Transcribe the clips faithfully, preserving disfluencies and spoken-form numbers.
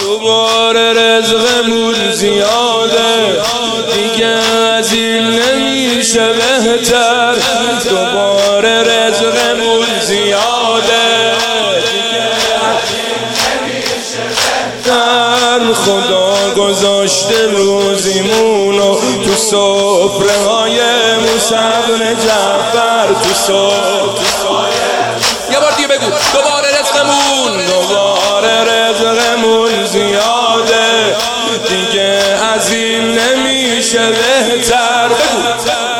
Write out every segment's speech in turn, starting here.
دوباره رزقمون زیاده دیگه از این نمیشه بهتر. دوباره رزقمون زیاده دیگه از این نمیشه بهتر. خدا گذاشته روزیمونو تو سفره های موسی بن جعفر. تو سفره یه بار دیگه بگو دوباره رزقمون دوباره رزقمون زیاده دیگه از این نمیشه بهتر. بگو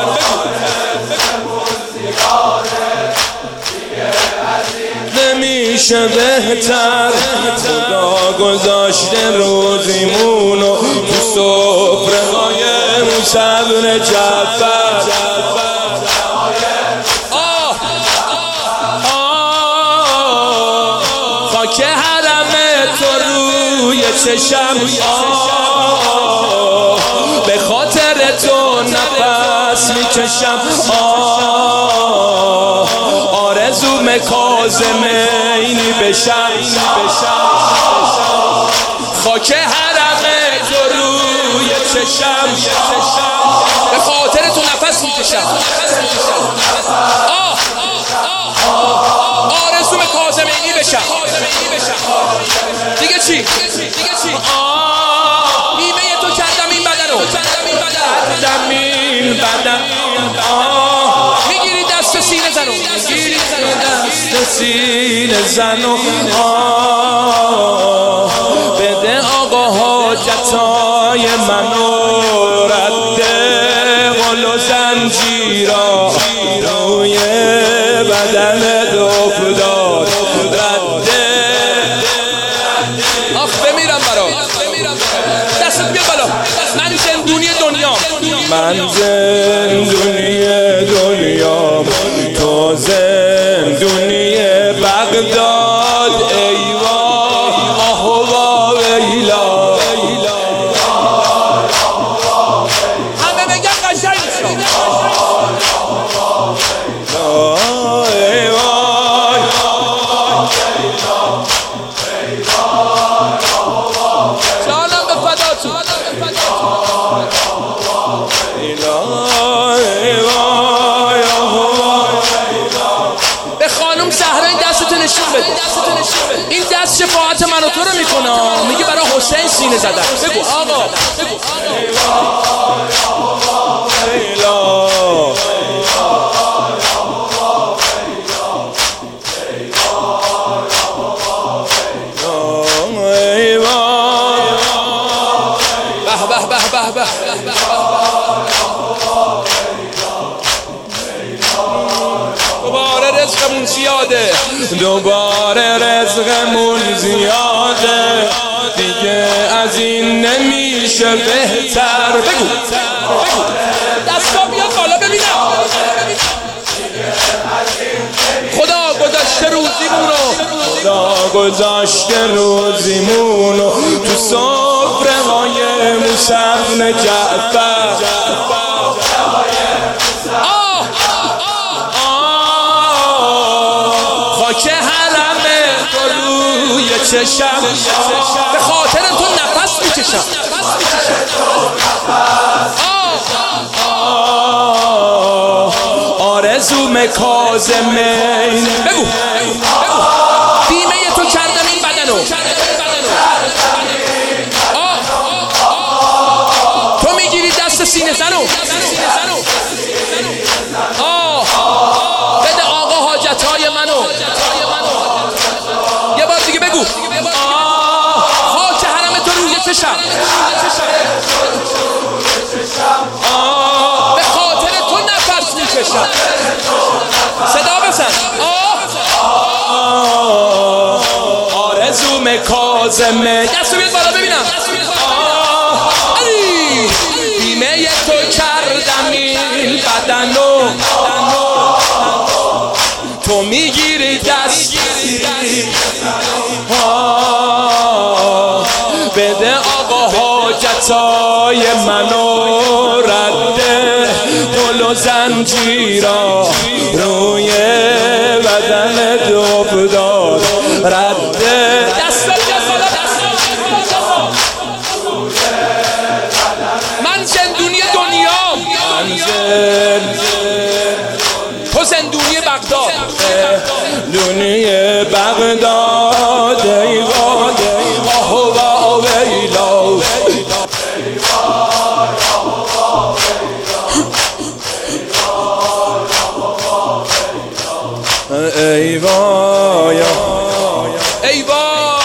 نمیشه بهتر. خدا گذاشته روزیمونو تو سفره های موسی بن جعفر. خاک حرم تو روی چشم آه به خاطر تو نفس میکشم آه آرزوم کاظمینی بشم. خاک حرم تو روی چشم به خاطر تو نفس میکشم آه آرزوم کاظمینی بشم. دیگه چی؟ دیگه چی؟ آه بیمه تو کردم این بدنو کردم این بدن. آه میگیری دست سینه زنو میگیری دست سینه زنو آه بده آقا حاجتای منو. رد قل و زنجیرا روی بدن افتاد. رد آخ بمیرم برا دستت بیا بالا. من زندونی دنیا من زندونی دنیا تو زندونی بغداد. ایوا آه و ویلا همه بگم قشنگ جانم به فدا تو به خانم زهرا این دستتو نشون بده. این دست شفاعت من و تو رو میکنه. میگه برای حسین سینه زدن. بگو آقا به به دوباره رزقمون زیاده دوباره رزقمون زیاده دیگه از این نمیشه بهتر. بگو بگو دستا بیاد بالا ببینم. خدا گذاشته روزیمونو خدا گذاشته روزیمونو تو سفره های موسی بن جعفر. آه خاک حرم تو روی چشم به خاطر تو نفس میکشم. آرزوم کاظمین. بگو بیمه تو کردم این بدنو. تو میگیری دست سینه زنو. آه بده آقا حاجتهای منو. یه بار دیگه بگو آه خاک حرم تو روی چشم آه به خاطر تو نفس میکشم. صدا بزن آه آرزوم کاظمه. دستو بیاد بالا ببینم. آه علی بیمه تو کردم این بدنو. تو میگیری دست آه بده آقا حاجتای منو. رد قل و زنجیرا روی بدن افتاد. رد دست دونی بغداد ای وای آه و ویلا ای وای ای وای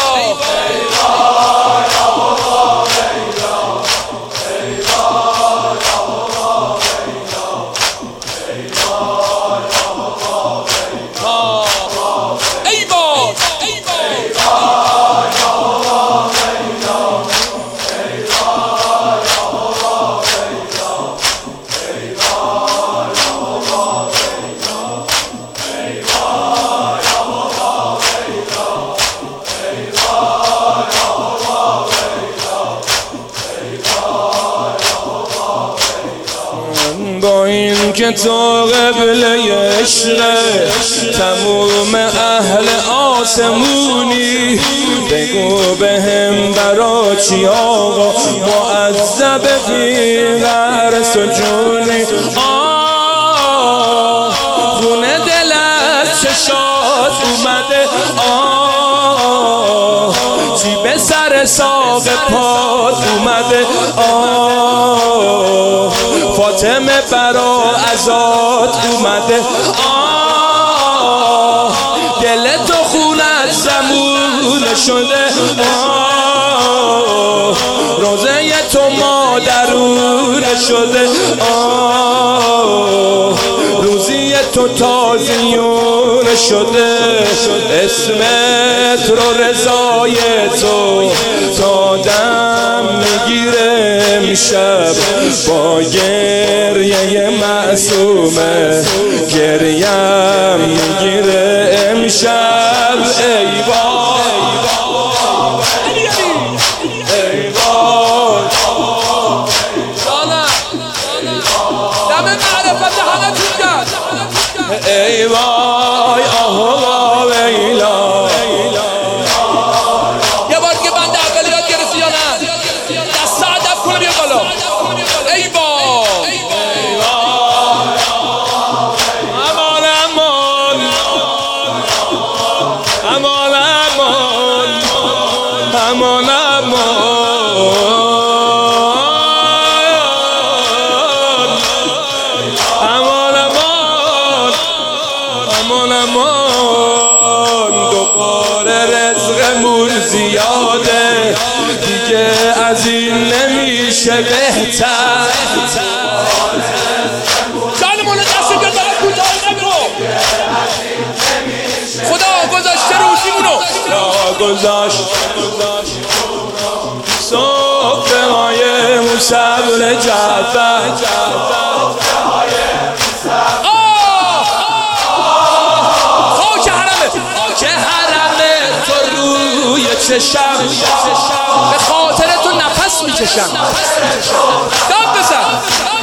با این که تو قبله عشق تموم اهل آسمونی بگو به هم برا چی آقا معذب فی غرس و جونی آه خونه دل از چشات اومده آه چی به سر ساق پات اومده آه فاطمه برا ازاد اومده آه دل تو خون از زمون شده آه روزه تو مادرون شده آه روزی تو تازیون شده اسمت رو رضای تو تا دم میگیره امشب با گریه معصومه گریم میگیره امشب ای وای ای وای دم معرفت همه تون کرد ای وای آه ویلا یه بار که بنده اولیات گرفتی یا نه دست عدب کنه بیا بالا ای وای امان امان امان امان امان امان امان امان دوباره رزقمون زیاده دیگه از این نمیشه بهتر جانمون دست بیاد برای کوتاه نگو خدا گذاشته روزیمونو خدا گذاشت صبح های مصبر جعفر چشم به خاطر تو نفس میکشم داد بزن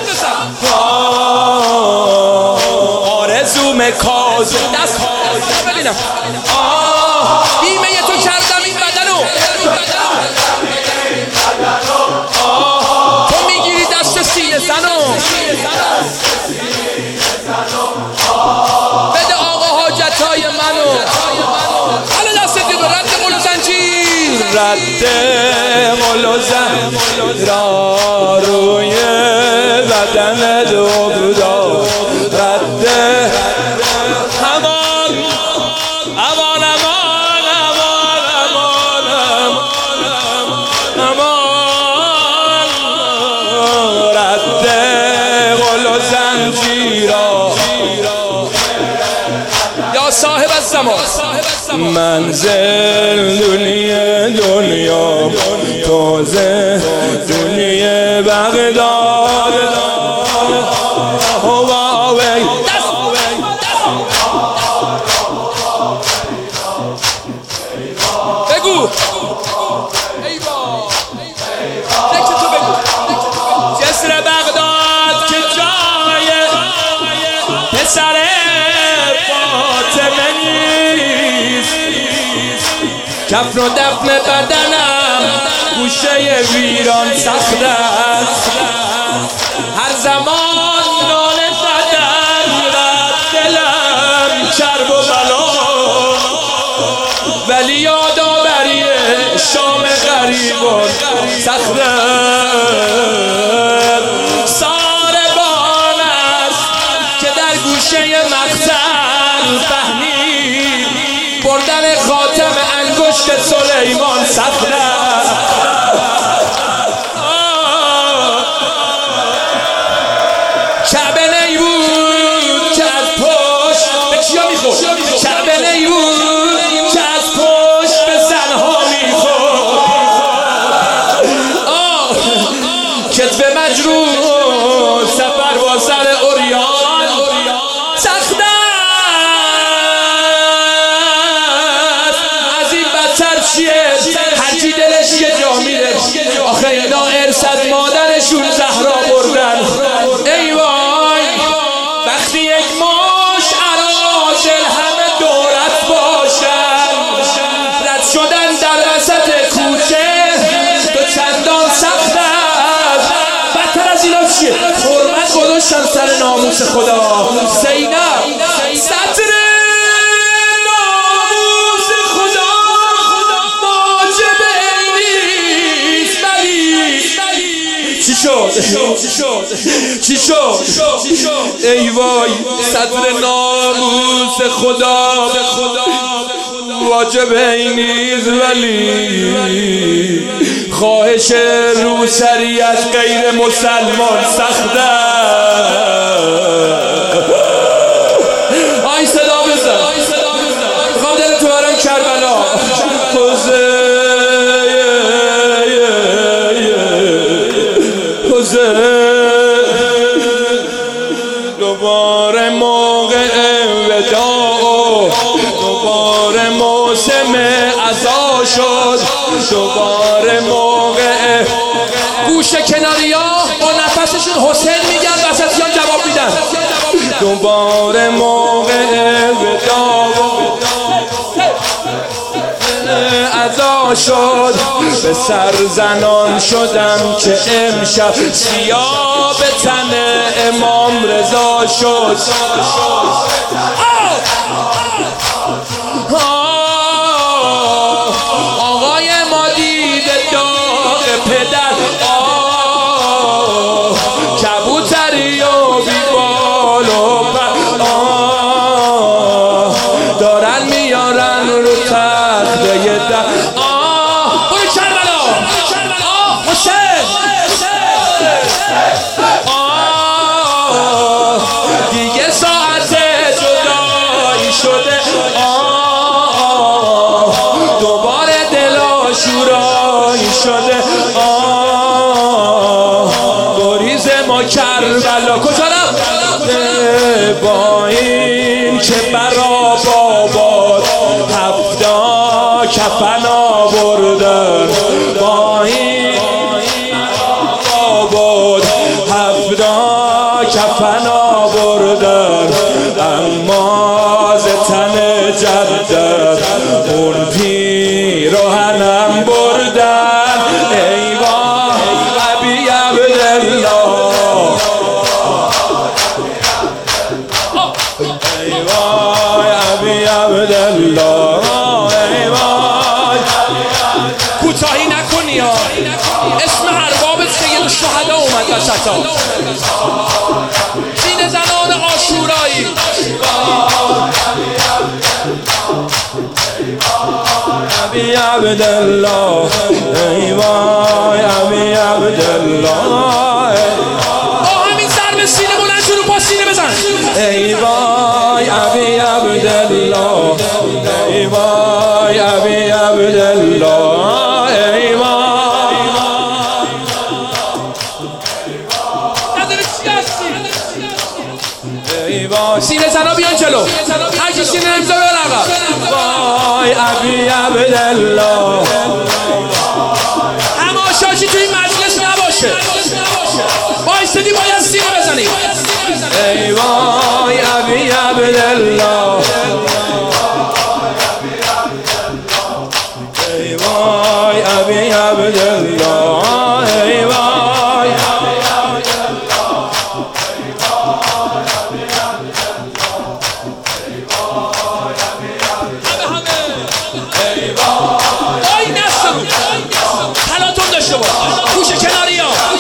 آرزوم کازه دست ببینم بیمه تو کردم این بدنو تو میگیری دست سینه زنو بده آقا حاجتهای منو حالا دست دیگه رد قل و زنجیر رد قل و زنجیر را روی بدن دوبدا رد امان امان امان امان امان امان رد قل و زنجیر یا صاحب الزمان منزل دنیا دنیا توزه دنیا بغداد هواوی بگو ای وای دکت تو بگو جسر بغداد که جای پسر فاطمه نیست کفن و دفن بدنم گوشه ویران سخت است هر زمان ناله زدن و دلم کرب و بلا غریبان صخره ساربان است که در گوشه مقتل فهمید بردن خاتم انگشت سلیمان صخره کعبه نیبود که از پشت به کیا میخورد کعبه نیبود که از پشت به زنها میخورد کتف مجروح سفر با سر عریان سخت است از این بدتر چیه هرچی دلش یه جا میره آخه اینا ارث از مادرشون زهرا بردن ای وای وقتی یک ماش اراذل همه دورت باشن رد شدن در وسط کوچه تو چندان سخت است بدتر از اینا چیه حرمت گذاشتن سر ناموس خدا زینب سطر ناموس خدا واجب نیست ولی چی شد چی شد چی شد ای وای سطر ناموس خدا واجب نیست ولی خواهش روسری از غیر مسلمان سخت آی صدا بزن میخوام دل تو برم کربلا دوباره موقع وداع دوباره موسم عزا شد دوباره موقع گوشه کناریا با نفسشون حسین میگن وسطیان جواب میدن دوباره موقع وداع عزا شد به سر زنان شدم که امشب سیاه به تن امام رضا شد آقای ما دیده داغ پدر کبوتری و بیبال و دارن میارن رو تخته در آه برو کربلا آه حسین آه دیگه ساعت جدایی شده آه دوباره دل آشورایی شده آه گریز ما کربلا کجا رفت با این که برا بابات هفتا کفن آوردن با این بابات هفتا کفن آوردن اما ز تن جدت اون پیراهنم بردن ای وای ابی عبدالله ای وای ابی عبدالله ای وای کوتاهی نکنی ها اسم ارباب سید الشهدا اومد وسطا زین زنان عاشورایی ابی عبدالله ای وای ابی عبدالله با همین ضرب سینه بلند شو رو پا سینه بزن ای وای ابی عبدالله ای وای ابی عبدالله ای وای ای وای سینه زنا بیان جلو هر کی سینه نمیذاره برقم وای ابی عبدالله هماشاشی توی مجلس نباشه بایستدی باید سینه بزنی ای وای ابی عبدالله ای وای ابی عبدالله ای وای ای وای داشته باش. گوشه کناری ها